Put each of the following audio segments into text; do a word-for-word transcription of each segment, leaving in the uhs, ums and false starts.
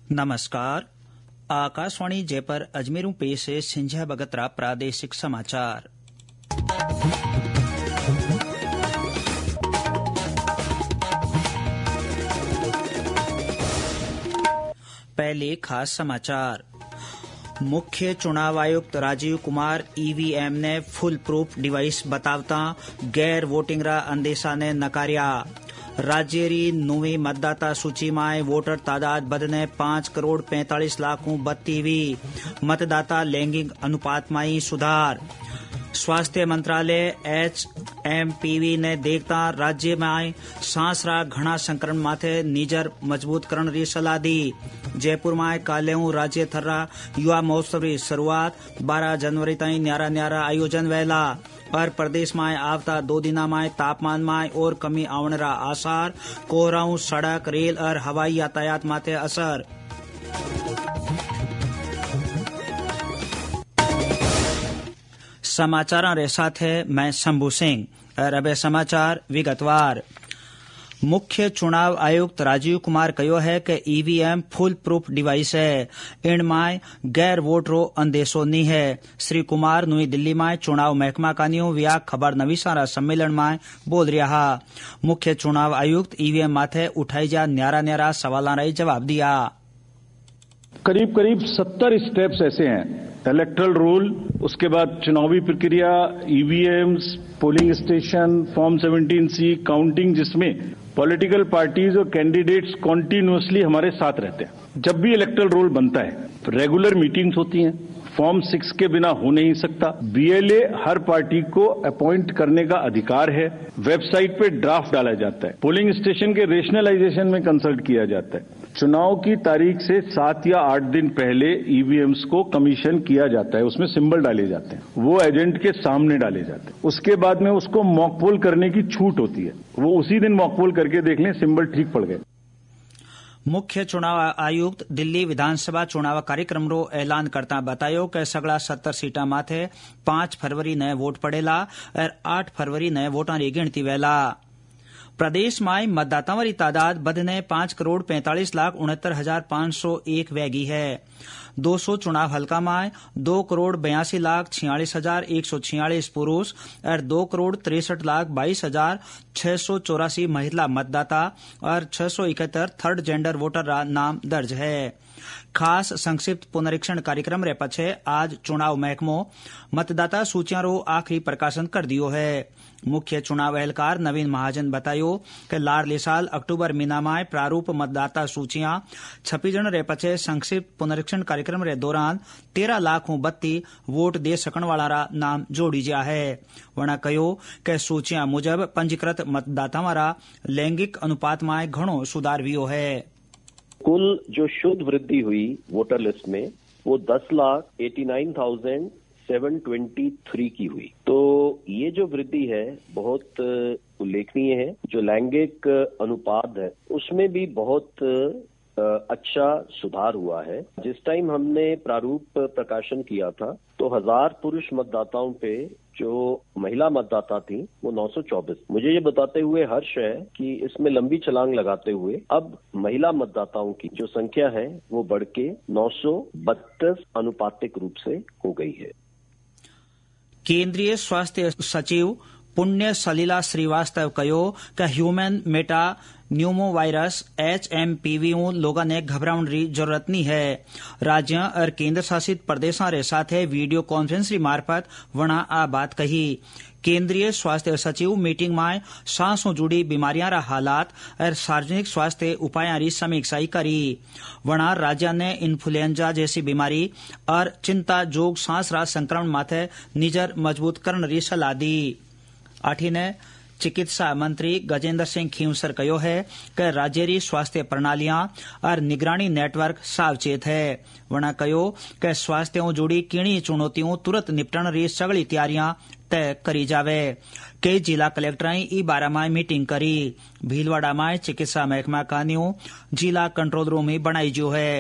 नमस्कार। आकाशवाणी जयपुर अजमेरों पेश है सिंझा बगतरा प्रादेशिक समाचार। पहले खास समाचार। मुख्य चुनाव आयुक्त राजीव कुमार ईवीएम ने फुल प्रूफ डिवाइस बतावता गैर वोटिंग रा अंदेशा ने नकारिया। राज्य री नवी मतदाता सूची में वोटर तादाद बदने पांच करोड़ पैंतालीस लाख बत्ती हुई। मतदाता लैंगिक अनुपात में सुधार। स्वास्थ्य मंत्रालय एच एम पी वी ने देखता राज्य में सांस रा घना संक्रमण माथे निजर मजबूत करण री सलाह दी। जयपुर में कालेऊ राज्य थर्रा युवा महोत्सव री शुरुआत बारह जनवरी ताईं न्यारा न्यारा आयोजन वेला। और प्रदेश में आवता दो दिना में तापमान में और कमी आवन रा आसार। कोहराऊ सड़क रेल और हवाई यातायात माथे असर। समाचार रे साथ है मैं शंभू सिंह और अब समाचार विगतवार। मुख्य चुनाव आयुक्त राजीव कुमार कहो है कि ईवीएम फुल प्रूफ डिवाइस है, इनमें गैर वोटरो अंदेशो नहीं है। श्री कुमार नई दिल्ली में चुनाव महकमा का न्यू व्या खबर नवीसारा सम्मेलन में बोल रहा। मुख्य चुनाव आयुक्त ईवीएम माथे उठाई जा न्यारा न्यारा सवालों रा जवाब दिया। करीब करीब सत्तर स्टेप्स ऐसे हैं, इलेक्ट्रल रोल, उसके बाद चुनावी प्रक्रिया, EVMs, polling station, form seventeen C, counting, जिसमें पॉलिटिकल पार्टीज और कैंडिडेट्स कॉन्टिन्यूअसली हमारे साथ रहते हैं। जब भी इलेक्ट्रल रोल बनता है, रेगुलर मीटिंग्स होती हैं, फॉर्म सिक्स के बिना हो नहीं सकता। बीएलए हर पार्टी को अपॉइंट करने का अधिकार है। वेबसाइट पे ड्राफ्ट डाला जाता है। पोलिंग स्टेशन के रेशनलाइजेशन में कंसल्ट किया जाता है। चुनाव की तारीख से सात या आठ दिन पहले ईवीएम्स को कमीशन किया जाता है, उसमें सिंबल डाले जाते हैं, वो एजेंट के सामने डाले जाते हैं। उसके बाद में उसको मॉक पोल करने की छूट होती है, वो उसी दिन मॉक पोल करके देख लें सिंबल ठीक पड़ गए। मुख्य चुनाव आयुक्त दिल्ली विधानसभा चुनाव कार्यक्रम रो ऐलान करता बतायो कि सगड़ा सत्तर सीटा माथे पांच फरवरी नए वोट पड़ेला और आठ फरवरी नए वोटां री गिनती वेला। प्रदेश में मतदाताओं की तादाद बदने पांच करोड़ पैंतालीस लाख उनहत्तर हजार पांच सौ एक वैगी है। दो सौ चुनाव हल्का में दो करोड़ बयासी लाख छियालीस हजार एक सौ छियालीस पुरुष और दो करोड़ तिरसठ लाख बाईस हजार छह सौ चौरासी महिला मतदाता और छह सौ इकहत्तर थर्ड जेंडर वोटर रा नाम दर्ज है। खास संक्षिप्त पुनरीक्षण कार्यक्रम रे पछे आज चुनाव महकमो मतदाता सूचियां रो आखिरी प्रकाशन कर दियो है। मुख्य चुनाव एहलकार नवीन महाजन बतायो कि लारले साल अक्टूबर महीना में प्रारूप मतदाता सूचियां छपी जण रे पछे संक्षिप्त पुनरीक्षण कार्यक्रम रे दौरान तेरह लाख बत्ती वोट दे सकण वाला रा नाम जोड़ी जा है। वणा कहो कि सूचियां मुजब पंजीकृत मतदातावां रा लैंगिक अनुपात में घणो सुधार हुयो है। कुल जो शुद्ध वृद्धि हुई वोटर लिस्ट में वो दस lakh eighty nine thousand seven twenty three की हुई। तो ये जो वृद्धि है बहुत उल्लेखनीय है। जो लैंगिक अनुपात है उसमें भी बहुत अच्छा सुधार हुआ है। जिस टाइम हमने प्रारूप प्रकाशन किया था तो हजार पुरुष मतदाताओं पे जो महिला मतदाता थी वो नौ सौ चौबीस। मुझे ये बताते हुए हर्ष है कि इसमें लंबी छलांग लगाते हुए अब महिला मतदाताओं की जो संख्या है वो बढ़ के नौ सौ बत्तीस अनुपातिक रूप से हो गई है। केंद्रीय स्वास्थ्य सचिव पुण्य सलीला श्रीवास्तव कहो कि human metapneumovirus H M P V लोगों ने घबराउन री जरूरत नहीं है। राज्य और केंद्र शासित प्रदेशों रे साथे वीडियो कॉन्फ्रेंस री मार्फत वणा आ बात कही। केंद्रीय स्वास्थ्य सचिव मीटिंग में सांसों जुड़ी बीमारियां रा हालात और सार्वजनिक स्वास्थ्य उपायां री समीक्षा करी। वणा राज्य ने इन्फ्लुएंजा जैसी बीमारी और चिंता जोग सांस रा संक्रमण माथे निजर मजबूत करने री सलाह दी। आठी ने चिकित्सा मंत्री गजेंद्र सिंह खींवसर कहो है कि राज्य री स्वास्थ्य प्रणालियां और निगरानी नेटवर्क सावचेत है। वणा कहो कि स्वास्थ्य जुड़ी किणी चुनौतियों तुरंत निपटन री सगली तैयारियां तय करी जावे। कई जिला कलेक्टरां ई बारे में मीटिंग करी। भीलवाड़ा में चिकित्सा महकमा का न्यू जिला कंट्रोल रूम ही बनाई जो है।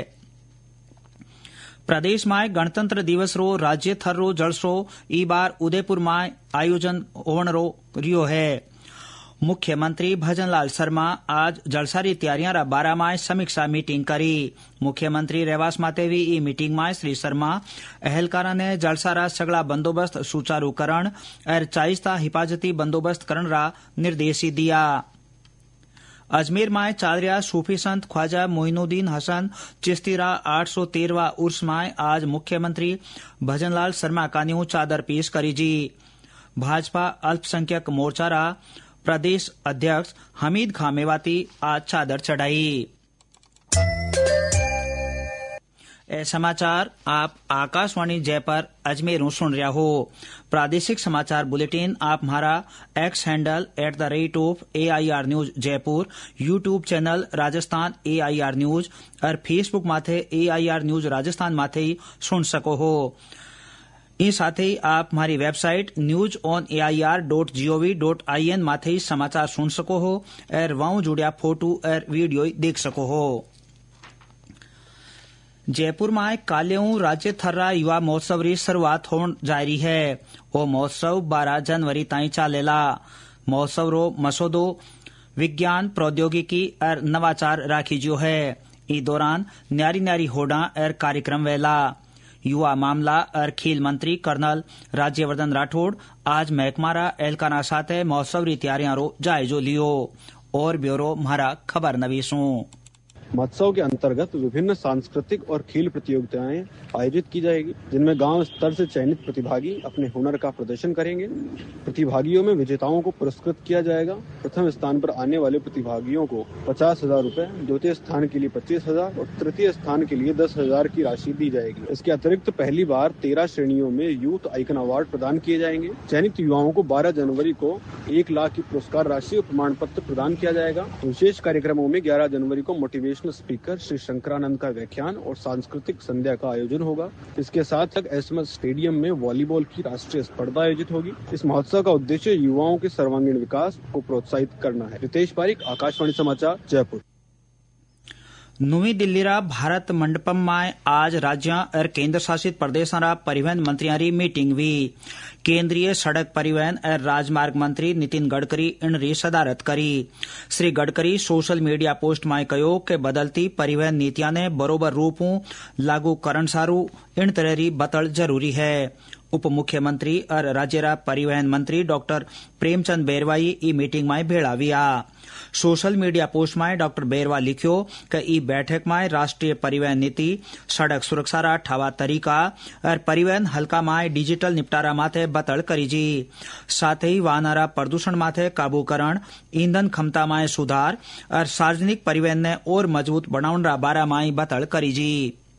प्रदेश में गणतंत्र दिवस रो राज्य थर रो जलसो ई बार उदयपुर में आयोजन होवन रो रियो है। मुख्यमंत्री भजनलाल शर्मा आज जलसारी तैयारियां रा बारा में समीक्षा मीटिंग करी। मुख्यमंत्री रेवास माते भी ई मीटिंग में श्री शर्मा अहलकारा ने जलसारा सगला बंदोबस्त सुचारू करण और चाइस्ता हिफाजती बंदोबस्त करण रा निर्देश दिया। अजमेर में चाल रहा सूफी संत ख्वाजा मोइनुद्दीन हसन चिश्तीरा आठ सौ तेरहवा उर्स में आज मुख्यमंत्री भजनलाल शर्मा का न्यू चादर पेश करी जी। भाजपा अल्पसंख्यक मोर्चा रा प्रदेश अध्यक्ष हमीद खां मेवाती आज चादर चढ़ाई। ए समाचार आप आकाशवाणी जयपुर अजमेर सुन रहा हो। प्रादेशिक समाचार बुलेटिन आप हमारा X handle at the rate of A I R news Jaipur, YouTube channel Rajasthan A I R news और फेसबुक माथे A I R news Rajasthan माथे ही सुन सको हो। इस साथ ही आप हमारी website news on A I R dot G O V dot I N माथे ही समाचार सुन सको हो और वहां जुड़िया फोटो और वीडियो देख सको हो। जयपुर में काल्यू राज्य थर्रा युवा महोत्सव की शुरुआत होने जा रही है। वो महोत्सव बारह जनवरी ताई चालेला। महोत्सव रो मसौदो विज्ञान प्रौद्योगिकी और नवाचार राखी जो है। इस दौरान न्यारी न्यारी होड़ा और कार्यक्रम वेला। युवा मामला और खेल मंत्री कर्नल राज्यवर्धन राठौड़ आज महकमारा एलकाना साथ महोत्सव की तैयारियां रो जायजो लियो। और ब्यूरो हमारा खबर नवीसू। महोत्सव के अंतर्गत विभिन्न सांस्कृतिक और खेल प्रतियोगिताएं आयोजित की जाएगी, जिनमें गांव स्तर से चयनित प्रतिभागी अपने हुनर का प्रदर्शन करेंगे। प्रतिभागियों में विजेताओं को पुरस्कृत किया जाएगा। प्रथम स्थान पर आने वाले प्रतिभागियों को पचास हजार रूपए, द्वितीय स्थान के लिए पच्चीस हजार और तृतीय स्थान के लिए दस हजार की राशि दी जाएगी। इसके अतिरिक्त पहली बार तेरह श्रेणियों में यूथ आइकन अवार्ड प्रदान किए जाएंगे। चयनित युवाओं को बारह जनवरी को एक लाख की पुरस्कार राशि और प्रमाण पत्र प्रदान किया जाएगा। विशेष कार्यक्रमों में ग्यारह जनवरी को मोटिवेशन स्पीकर श्री शंकरानंद का व्याख्यान और सांस्कृतिक संध्या का आयोजन होगा। इसके साथ तक एसएमएस स्टेडियम में वॉलीबॉल की राष्ट्रीय स्पर्धा आयोजित होगी। इस महोत्सव का उद्देश्य युवाओं के सर्वांगीण विकास को प्रोत्साहित करना है। रितेश पारिक, आकाशवाणी समाचार, जयपुर। नवी दिल्ली रा भारत मंडपम में आज राज्य और केंद्र शासित प्रदेशों रा परिवहन मंत्रियों की मीटिंग हुई। केंद्रीय सड़क परिवहन और राजमार्ग मंत्री नितिन गडकरी इन सदारत करी। Shri Gadkari social media post में कहो कि बदलती परिवहन नीतियां ने बरोबर रूपों लागू करण सारू इन तरह बतल जरूरी है। उप मुख्यमंत्री और राज्य रा परिवहन मंत्री डॉक्टर प्रेमचंद बेरवाई ई मीटिंग में भेड़ा हुआ। सोशल मीडिया पोस्ट में डॉक्टर बेरवा लिखियो कि ई बैठक में राष्ट्रीय परिवहन नीति, सड़क सुरक्षा रा ठावा तरीका और परिवहन हल्का में डिजिटल निपटारा माथे बतल करी जी। साथ ही वाहनारा प्रदूषण माथे काबू करण, ईंधन क्षमता में सुधार और सार्वजनिक परिवहन ने और मजबूत बनाउन रा बारा में बतल करी जी।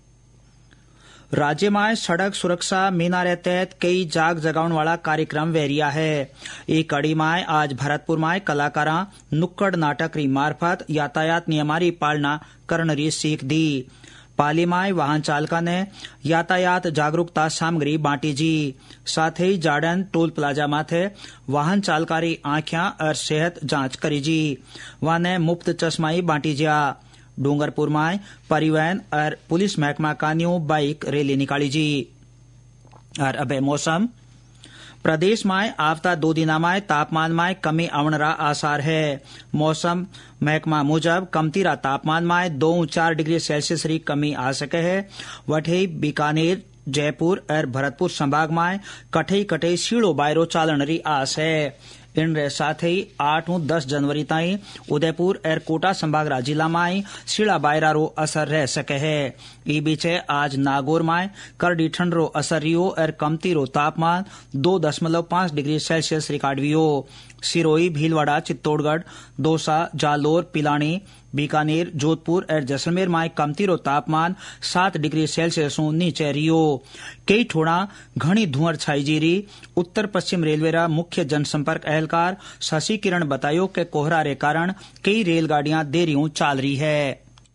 राज्य में सड़क सुरक्षा महीना के तहत कई जाग जगाउन वाला कार्यक्रम वेरिया है। एक कड़ी में आज भरतपुर में कलाकारा नुक्कड़ नाटक री मार्फत यातायात नियमारी पालना करने री सीख दी। पाली में वाहन चालका ने यातायात जागरूकता सामग्री बांटी जी। साथ ही जार्डन टोल प्लाजा माथे वाहन चालकारी आंखियां और सेहत जांच करी जी। वाने मुफ्त चश्माई बांटी जा। डूंगरपुर में परिवहन और पुलिस महकमा का न्यू बाइक रैली निकाली जी। और अब मौसम। प्रदेश में आवता दो दिन में तापमान में कमी आवन रा आसार है। मौसम महकमा मुजब कमतीरा तापमान में दो चार डिग्री सेल्सियस री कमी आ सके है। वठी बीकानेर, जयपुर और भरतपुर संभाग में कठई कठई सीड़ो बायरो चालन री आस है। इन साथ ही आठ और दस जनवरी ताई उदयपुर और कोटा संभाग जिला में शीला बायरा रो असर रह सके है। ई बीचे आज नागौर में करडी ठंड रो असर रियो और कमती रो तापमान दो दशमलव पांच डिग्री सेल्सियस रिकॉर्ड हुई। सिरोही, भीलवाड़ा, चित्तौड़गढ़, दौसा, जालोर, पिलानी, बीकानेर, जोधपुर और जैसलमेर में कमती रो तापमान सात डिग्री सेल्सियस नीचे रियो। कई ठोड़ा घनी धुंअर छाई जीरी। उत्तर पश्चिम रेलवे रा मुख्य जनसंपर्क एहलकार शशि किरण बतायो कि कोहरा रे कारण कई रेलगाड़ियां देरियों चाल रही है।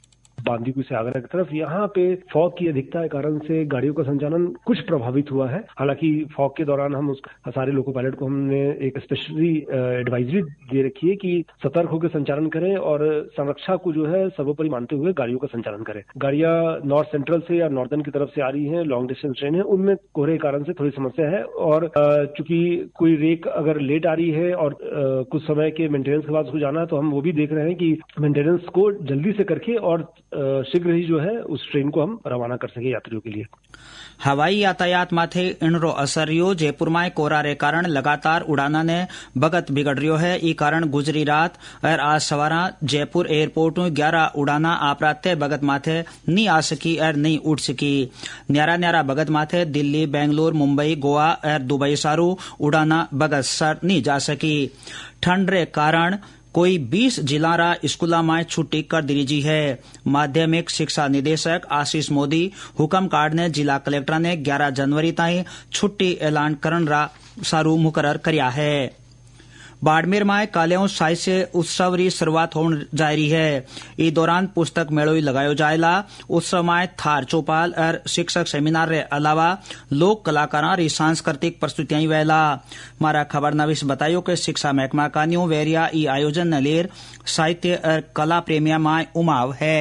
बांदीकुई से आगरा की तरफ, यहाँ पे फॉग की अधिकता के कारण से गाड़ियों का संचालन कुछ प्रभावित हुआ है। हालांकि फॉग के दौरान हम उस सारे लोको पायलट को हमने एक स्पेशली एडवाइजरी दे रखी है कि सतर्क होकर संचालन करें और संरक्षा को जो है सर्वोपरि मानते हुए गाड़ियों का संचालन करें। गाड़ियां नॉर्थ सेंट्रल से या नॉर्दर्न की तरफ से आ रही हैं, लॉन्ग डिस्टेंस ट्रेन है, उनमें कोहरे के कारण से थोड़ी समस्या है। और चूंकि कोई रेक अगर लेट आ रही है और कुछ समय के मेंटेनेंस के बाद उसको जाना है, तो हम वो भी देख रहे हैं कि मेंटेनेंस को जल्दी से करके और शीघ्र ही जो है उस ट्रेन को हम रवाना कर सके यात्रियों के लिए। हवाई यातायात माथे इनरो असर रियो। जयपुर में कोहरा रे कारण लगातार उड़ाना ने बगत बिगड़ रियो है। ई कारण गुजरी रात और आज सवारा जयपुर एयरपोर्ट ग्यारह उड़ाना आपराते बगत माथे नहीं आ सकी और नहीं उड़ सकी। न्यारा न्यारा बगत माथे दिल्ली, बेंगलोर, मुंबई, गोवा और दुबई सारू उड़ाना बगत सर नहीं जा सकी। ठंड रे कारण कोई बीस जिला रा स्कूला में छुट्टी कर दी है। माध्यमिक शिक्षा निदेशक आशीष मोदी हुक्म काढ़ने जिला कलेक्टर ने ग्यारह जनवरी ताईं छुट्टी ऐलान करन रा सारू मुकरर करया है। बाड़मेर में काल्याओं साहित्य उत्सव री शुरुआत होने जा रही है। इस दौरान पुस्तक मेलो लगायो जायला। उत्सव में थार चौपाल और शिक्षक सेमिनार रे अलावा लोक कलाकारा री सांस्कृतिक प्रस्तुतियां वैला। मारा खबर नवीस बतायो कि शिक्षा महकमा कानियों वेरिया ई आयोजन न लेर साहित्य और कला प्रेमिया में उमाव है।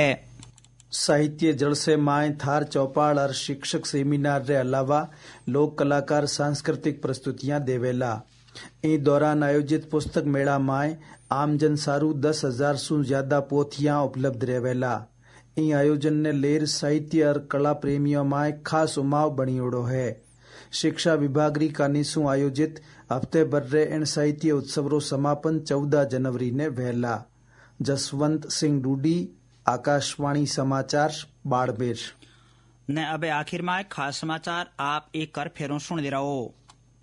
साहित्य जलसे माय थार चौपाल और शिक्षक सेमिनार रे अलावा लोक कलाकार सांस्कृतिक प्रस्तुतियां देवेला। इस दौरान आयोजित पुस्तक मेला में आमजन सारू दस हजार सु ज्यादा पोथियां उपलब्ध रहेला। इन आयोजन ने लेर साहित्य और कला प्रेमियों में खास उमाव बनी उड़ो है। शिक्षा विभाग री कानीसु आयोजित हफ्ते भर रे इन साहित्य उत्सव रो समापन चौदह जनवरी ने वहला। जसवंत सिंह डूडी, आकाशवाणी समाचार, बाड़मेर। ने अबे आखिर में खास समाचार आप एक कर फेरों सुन दे रहो।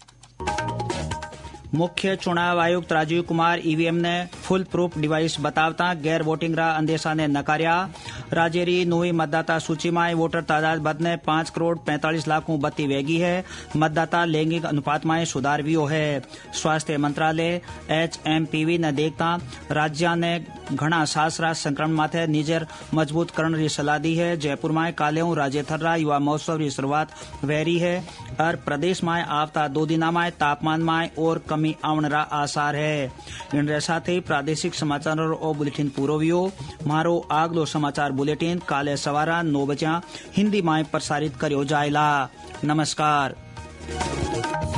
मुख्य चुनाव आयुक्त राजीव कुमार ईवीएम ने फुल प्रूफ डिवाइस बतावता गैर वोटिंग रा अंदेशा ने नकार्या। राज्य री नई मतदाता सूची में वोटर तादाद बदने पांच करोड़ पैंतालीस लाख बत्ती वेगी है। मतदाता लैंगिक अनुपात में सुधार भी है। स्वास्थ्य मंत्रालय एचएमपीवी ने देखता राज्य ने घना सासरा संक्रमण माथे निजर मजबूत करने की सलाह दी है। जयपुर में काल्याऊ राज्य थर्रा युवा महोत्सव की शुरुआत वैरी है और प्रदेश में आवता दो दिना में तापमान में और कमी आवन रा आसार है। इन साथ ही प्रादेशिक समाचार और बुलेटिन पूरो वियो। मारो आगलो समाचार बुलेटिन काले सवारा नौ बजा हिंदी में प्रसारित करियो जायला। नमस्कार।